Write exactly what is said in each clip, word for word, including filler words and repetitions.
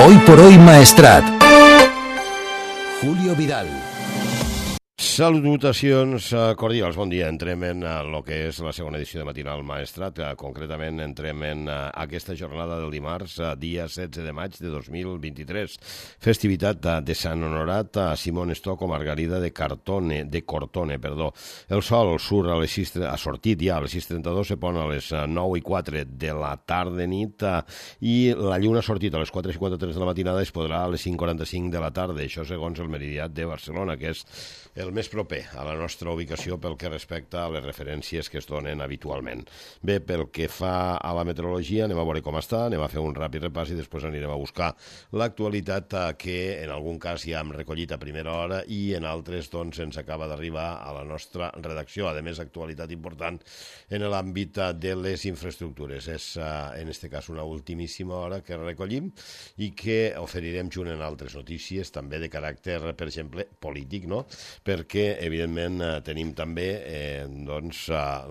Hoy por hoy Maestrat. Julio Vidal. Salutacions cordials, bon dia. Entrem en el que és la segona edició de Matinal Maestrat. Concretament entrem en aquesta jornada del dimarts, dia setze de maig de dos mil vint-i-tres. Festivitat de Sant Honorat a Simón Stock o Margarida de Cartone, de Cortone, perdó. El sol surt a les sis, ha sortit ja a les sis trenta-dos, se pon a les nou i quatre de la tarda nit i la lluna ha sortit a les quatre i cinquanta-tres de la matinada i es podrà a les cinc i quaranta-cinc de la tarda. Això segons el Meridiat de Barcelona, que és el més proper a la nostra ubicació pel que respecta a les referències que es donen habitualment. Bé, pel que fa a la meteorologia, anem a veure com està, anem a fer un ràpid repàs i després anirem a buscar l'actualitat que en algun cas ja hem recollit a primera hora i en altres doncs ens acaba d'arribar a la nostra redacció. A més, actualitat important en l'àmbit de les infraestructures. És en aquest cas una ultimíssima hora que recollim i que oferirem junt en altres notícies també de caràcter, per exemple, polític, no? Perquè, evidentment, tenim també eh, doncs,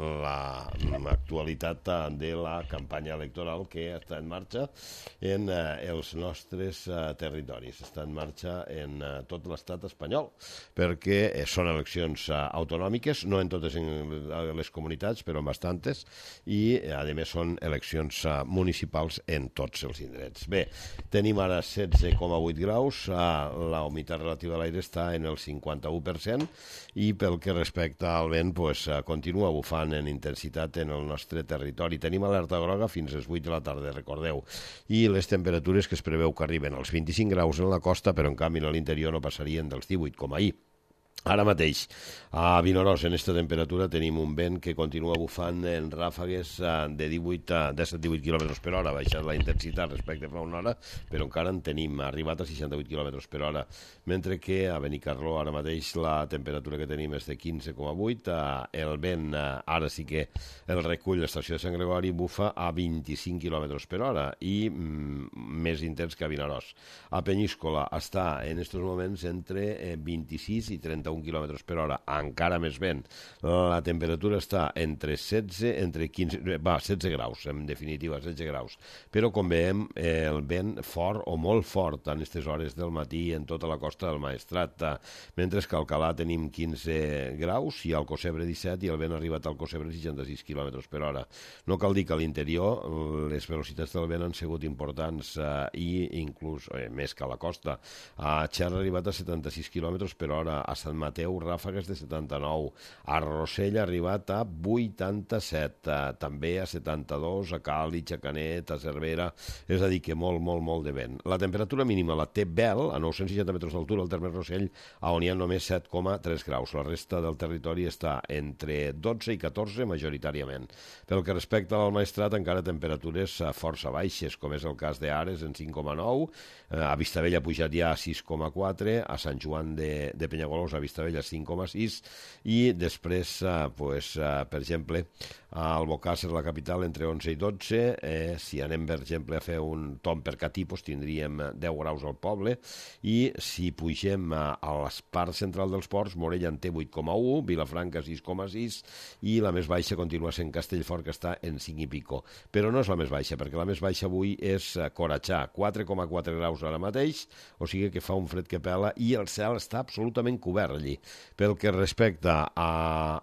l'actualitat de la campanya electoral que està en marxa en eh, els nostres eh, territoris. Està en marxa en eh, tot l'estat espanyol, perquè eh, són eleccions eh, autonòmiques, no en totes les comunitats, però en bastantes, i, a més, són eleccions eh, municipals en tots els indrets. Bé, tenim ara setze coma vuit graus, eh, la humitat relativa a l'aire està en el cinquanta-u per cent, i pel que respecta al vent pues, continua bufant en intensitat en el nostre territori. Tenim alerta groga fins a les vuit de la tarda, recordeu, i les temperatures que es preveu que arriben als vint-i-cinc graus en la costa, però en canvi a l'interior no passarien dels divuit com ahir. Ara mateix, a Vinaròs, en aquesta temperatura, tenim un vent que continua bufant en ràfegues de divuit a disset divuit quilòmetres per hora. Ha baixat la intensitat respecte a fa una hora, però encara en tenim arribat a seixanta-vuit quilòmetres per hora, mentre que a Benicarló ara mateix la temperatura que tenim és de quinze coma vuit. El vent, ara sí que el recull l'estació de Sant Gregori, bufa a vint-i-cinc quilòmetres per hora i mm, més intens que a Vinaròs. A Penyíscola està en aquests moments entre vint-i-sis i trenta-un quilòmetres per hora, encara més vent. La temperatura està entre setze, entre quinze, va, setze graus, en definitiva, setze graus. Però, com veiem, eh, el vent fort o molt fort en aquestes hores del matí en tota la costa del Maestrat, mentre que a Alcalà tenim quinze graus i al Cosebre disset i el vent ha arribat al Cosebre seixanta-sis quilòmetres per hora. No cal dir que a l'interior les velocitats del vent han sigut importants eh, i inclús eh, més que a la costa. A Xerra ha arribat a setanta-sis quilòmetres per hora, a Sant Mateu, ràfegues de setanta-nou, a Rossell ha arribat a vuitanta-set, també a setanta-dos, a Càlig, a Canet, a Cervera, és a dir, que molt, molt, molt de vent. La temperatura mínima la té Bel, a nou-cents seixanta metres d'altura, al terme Rossell, on hi ha només set coma tres graus. La resta del territori està entre dotze i catorze, majoritàriament. Pel que respecta al Maestrat, encara temperatures força baixes, com és el cas d'Ares, en cinc coma nou, a Vistabella ha pujat ja a sis coma quatre, a Sant Joan de, de Penyagolosa, a Vistabella cinc coma sis i després, eh, pues, eh, per exemple, a Albocàsser, la capital, entre onze i dotze. Eh, si anem, per exemple, a fer un tom per Catí, pues, tindríem deu graus al poble i si pugem a, a la part central dels ports, Morella en té vuit coma u, Vilafranca sis coma sis i la més baixa continua sent Castellfort, que està en cinc i pico. Però no és la més baixa, perquè la més baixa avui és Coratxà, quatre coma quatre graus ara mateix, o sigui que fa un fred que pela i el cel està absolutament cobert allí. Pel que respecta a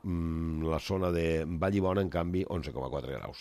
mm, la zona de Vallibona, en canvi, onze coma quatre graus.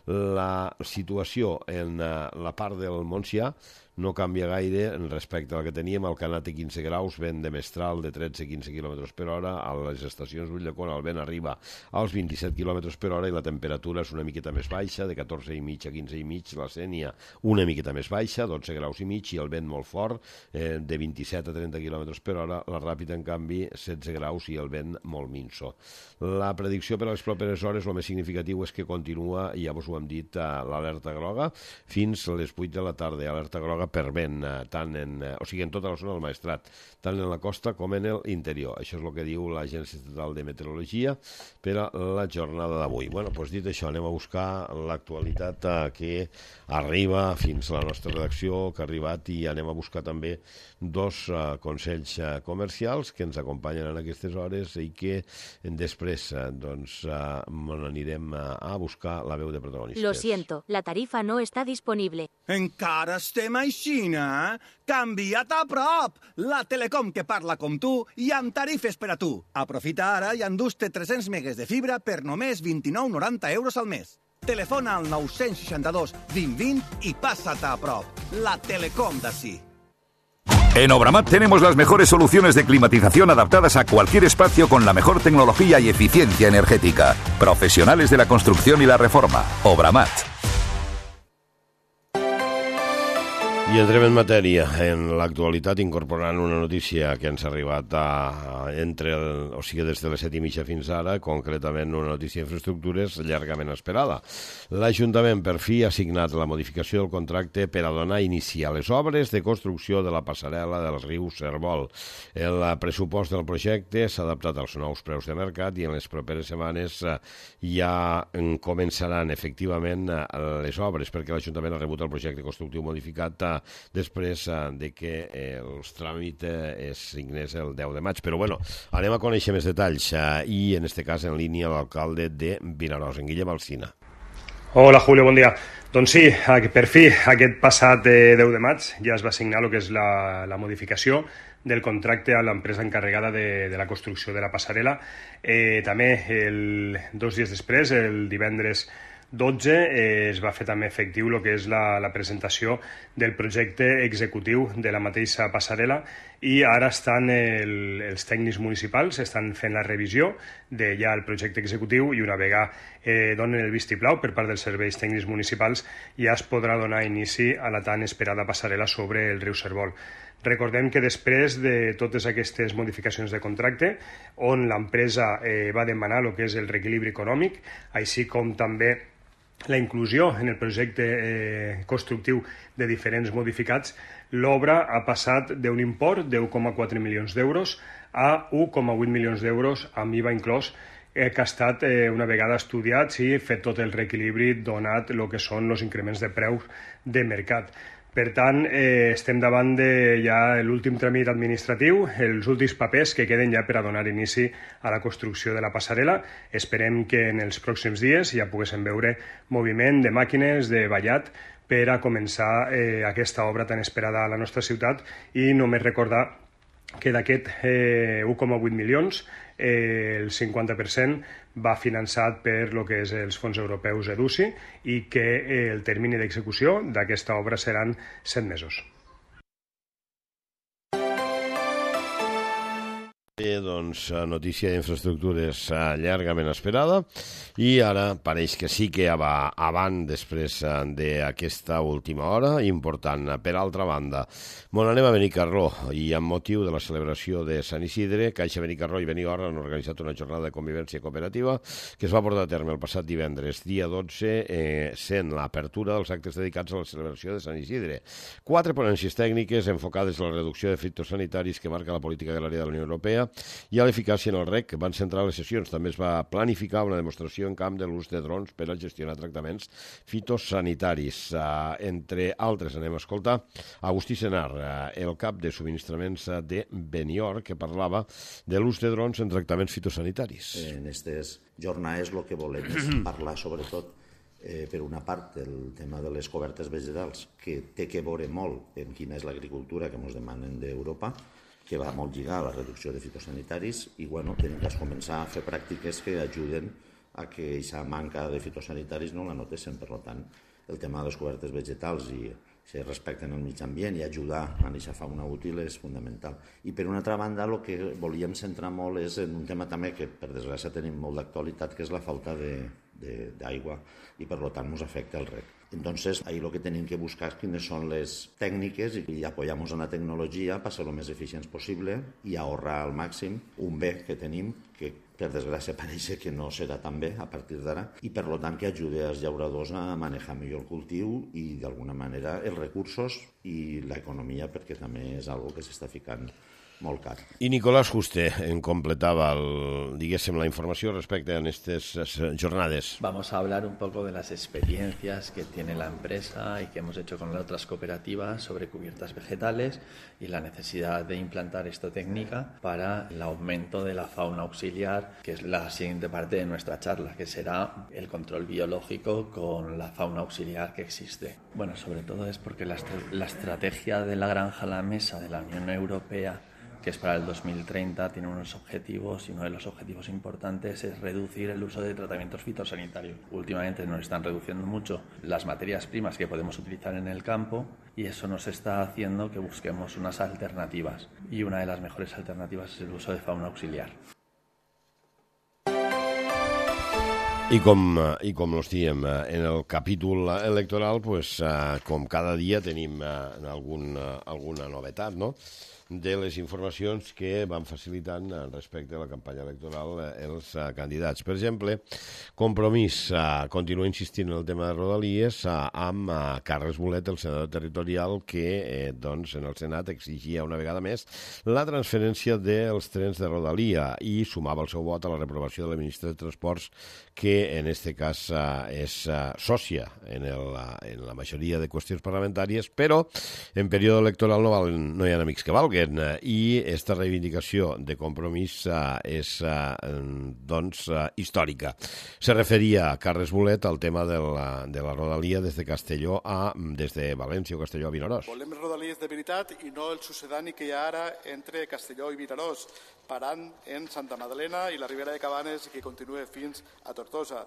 La situació en uh, la part del Montsià no canvia gaire respecte al que teníem. Al Canà té quinze graus, vent de mestral de tretze a quinze quilòmetres per hora, a les estacions Ulldecona el vent arriba als vint-i-set quilòmetres per hora i la temperatura és una miqueta més baixa, de catorze i mig a quinze i mig, la Sénia una miqueta més baixa, dotze graus i mig, i el vent molt fort, eh, de vint-i-set a trenta quilòmetres per hora, la Ràpita, en canvi, setze graus i el vent molt minso. La predicció per a les properes hores, el més significatiu és que continua, ja vos ho hem dit, l'alerta groga fins a les vuit de la tarda, alerta groga per vent, tant en, o sigui, en tota la zona del Maestrat, tant en la costa com en l'interior. Això és el que diu l'Agència Estatal de Meteorologia per a la jornada d'avui. Bueno, doncs dit això, anem a buscar l'actualitat que arriba fins a la nostra redacció, que ha arribat, i anem a buscar també dos uh, consells uh, comercials que ens acompanyen en aquestes hores i que després uh, doncs uh, anirem uh, a buscar la veu de protagonistes. Lo siento, la tarifa no está disponible. Encara estem aixina? Canvia't a prop! La Telecom que parla com tu i amb tarifes per a tu. Aprofita ara i endús-te tres-cents megues de fibra per només vint-i-nou noranta euros al mes. Telefona al nou seixanta-dos vint vint i passa't a prop. La Telecom d'ací. En Obramat tenemos las mejores soluciones de climatización adaptadas a cualquier espacio con la mejor tecnología y eficiencia energética. Profesionales de la construcción y la reforma. Obramat. I entrem en matèria. En l'actualitat, incorporant una notícia que ens ha arribat a, entre el, o sigui, des de les set i mitja fins ara, concretament una notícia d'infraestructures llargament esperada. L'Ajuntament per fi ha signat la modificació del contracte per a donar inici a les obres de construcció de la passarel·la del riu Servol. El pressupost del projecte s'ha adaptat als nous preus de mercat i en les properes setmanes ja començaran efectivament les obres, perquè l'Ajuntament ha rebut el projecte constructiu modificat després de que els tràmits es signés el deu de maig. Però bueno, anem a conèixer més detalls i en este cas en línia l'alcalde de Vinaròs, en Guillem Alsina. Hola Julio, bon dia. Doncs sí, per fi aquest passat deu de maig ja es va signar el que és la, la modificació del contracte a l'empresa encarregada de, de la construcció de la passarel·la. Eh, també el, dos dies després, el divendres dotze, eh, es va fer també efectiu el que és la, la presentació del projecte executiu de la mateixa passarel·la i ara estan el, els tècnics municipals estan fent la revisió de ja el projecte executiu i una vegada eh, donen el vistiplau per part dels serveis tècnics municipals ja es podrà donar inici a la tan esperada passarel·la sobre el riu Servol. Recordem que després de totes aquestes modificacions de contracte, on l'empresa eh, va demanar el que és el reequilibri econòmic, així com també la inclusió en el projecte eh, constructiu de diferents modificats, l'obra ha passat d'un import de u coma quatre milions d'euros a u coma vuit milions d'euros amb I V A inclòs, eh, que ha estat eh, una vegada estudiat i fet tot el reequilibri donat el que són els increments de preus de mercat. Per tant, eh, estem davant de ja l'últim tràmit administratiu, els últims papers que queden ja per a donar inici a la construcció de la passarel·la. Esperem que en els pròxims dies ja poguéssim veure moviment de màquines, de ballat, per a començar eh, aquesta obra tan esperada a la nostra ciutat i només recordar que d'aquest eh, u coma vuit milions, eh, el cinquanta per cent va finançat per lo que és els fons europeus EDUSI i que eh, el termini d'execució d'aquesta obra seran set mesos. Bé, doncs, notícia d'infraestructures llargament esperada i ara pareix que sí que ja va avant després d'aquesta última hora, important. Per altra banda, bon, anem a Benicarló i amb motiu de la celebració de Sant Isidre, Caixa Benicarló i Benigorra han organitzat una jornada de convivència cooperativa que es va portar a terme el passat divendres, dia dotze, eh, sent l'apertura dels actes dedicats a la celebració de Sant Isidre. Quatre ponències tècniques enfocades a la reducció de fitosanitaris que marca la política agrària de la Unió Europea i a l'eficàcia en el rec van centrar les sessions. També es va planificar una demostració en camp de l'ús de drons per a gestionar tractaments fitosanitaris. Uh, entre altres anem a escoltar Agustí Senar, uh, el cap de subministraments de Benior, que parlava de l'ús de drons en tractaments fitosanitaris. En aquestes jornades el que volem és parlar sobretot eh, per una part del tema de les cobertes vegetals, que té que veure molt en quina és l'agricultura que ens demanen d'Europa, que va molt lligar a la reducció de fitosanitaris i bueno, tenim que començar a fer pràctiques que ajuden a que aquesta manca de fitosanitaris no la notéssim. Per tant, el tema de les cobertes vegetals i si respecten el mig ambient i ajudar a aquesta fauna útil és fundamental. I per una altra banda, el que volíem centrar molt és en un tema també que per desgràcia tenim molt d'actualitat, que és la falta d'aigua i per tant ens afecta el rec. Entonces, ahí lo que tenim que buscar és quines són les tècniques i apoyamos en la tecnologia per ser el més eficients possible i ahorrar al màxim un bé que tenim que per desgràcia pareix que no serà tan bé a partir d'ara i per tant que ajude als llauradors a manejar millor el cultiu i d'alguna manera els recursos i l'economia, perquè també és algo que s'està ficant molt car. I Nicolás Juste en completava, el, diguéssim, la informació respecte a aquestes jornades. Vamos a hablar un poco de las experiencias que tiene la empresa y que hemos hecho con las otras cooperativas sobre cubiertas vegetales y la necesidad de implantar esta técnica para el aumento de la fauna auxiliar, que es la siguiente parte de nuestra charla, que será el control biológico con la fauna auxiliar que existe. Bueno, sobre todo es porque la, est- la estrategia de la granja a la mesa de la Unión Europea, que es para el dos mil treinta, tiene unos objetivos y uno de los objetivos importantes es reducir el uso de tratamientos fitosanitarios. Últimamente nos están reduciendo mucho las materias primas que podemos utilizar en el campo y eso nos está haciendo que busquemos unas alternativas, y una de las mejores alternativas es el uso de fauna auxiliar. I com, i com els diem, en el capítol electoral, pues, com cada dia tenim algun, alguna novetat, no?, de les informacions que van facilitant respecte a la campanya electoral els candidats. Per exemple, Compromís continua insistint en el tema de Rodalies amb Carles Bolet, el senador territorial, que doncs, en el Senat exigia una vegada més la transferència dels trens de Rodalia i sumava el seu vot a la reprovació de la ministra de Transports, que en aquest cas és sòcia en, el, en la majoria de qüestions parlamentàries, però en període electoral no, valen, no hi ha amics que valguen, i aquesta reivindicació de Compromís és doncs històrica. Se referia a Carles Bolet al tema de la, de la Rodalia des de Castelló a, des de València o Castelló a Vinaròs. Volem Rodalies de veritat i no el sucedani que hi ha ara entre Castelló i Vinaròs, parant en Santa Madalena i la Ribera de Cabanes i que continua fins a Tortosa.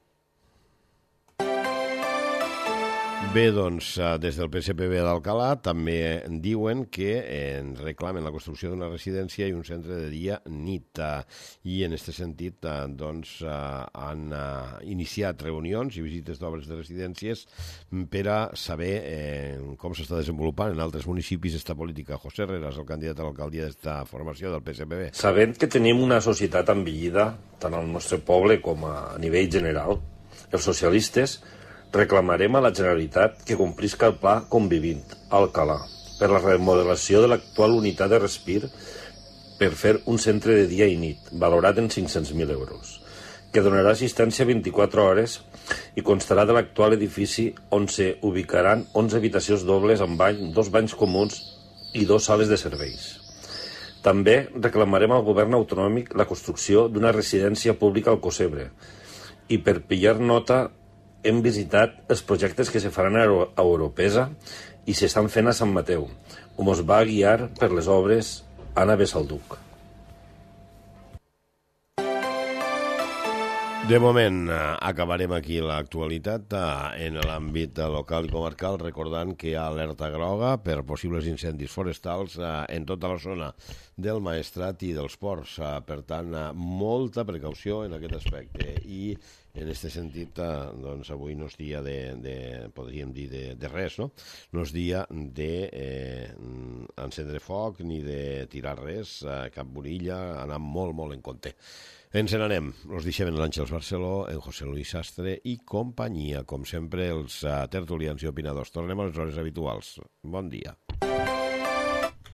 Bé, doncs, des del P S P B d'Alcalà també diuen que en reclamen la construcció d'una residència i un centre de dia-nit. I en aquest sentit, doncs, han iniciat reunions i visites d'obres de residències per a saber eh, com s'està desenvolupant en altres municipis esta política. José Herreras, el candidat a l'alcaldia d'esta formació del P S P B. Sabent que tenim una societat envellida, tant al nostre poble com a nivell general, els socialistes reclamarem a la Generalitat que complisca el pla Convivint a Alcalà per la remodelació de l'actual unitat de respir per fer un centre de dia i nit, valorat en cinc-cents mil euros, que donarà assistència vint-i-quatre hores i constarà de l'actual edifici on se ubicaran onze habitacions dobles amb bany, dos banys comuns i dos sales de serveis. També reclamarem al govern autonòmic la construcció d'una residència pública al Cosebre i, per pillar nota, hem visitat els projectes que se faran a Europesa i s'estan fent a Sant Mateu, on es va guiar per les obres Anna Besalduc. De moment, acabarem aquí l'actualitat en l'àmbit local i comarcal, recordant que hi ha alerta groga per possibles incendis forestals en tota la zona del Maestrat i dels Ports. Per tant, molta precaució en aquest aspecte. I en aquest sentit, doncs, avui no és dia de, de podríem dir, de, de res, no? No és dia d'encendre eh, foc ni de tirar res, eh, cap borilla, anar molt, molt en compte. Ens n'anem, els deixem en l'Àngels Barceló, en José Luis Sastre i companyia, com sempre, els uh, tertulians i opinadors. Tornem a les hores habituals. Bon dia.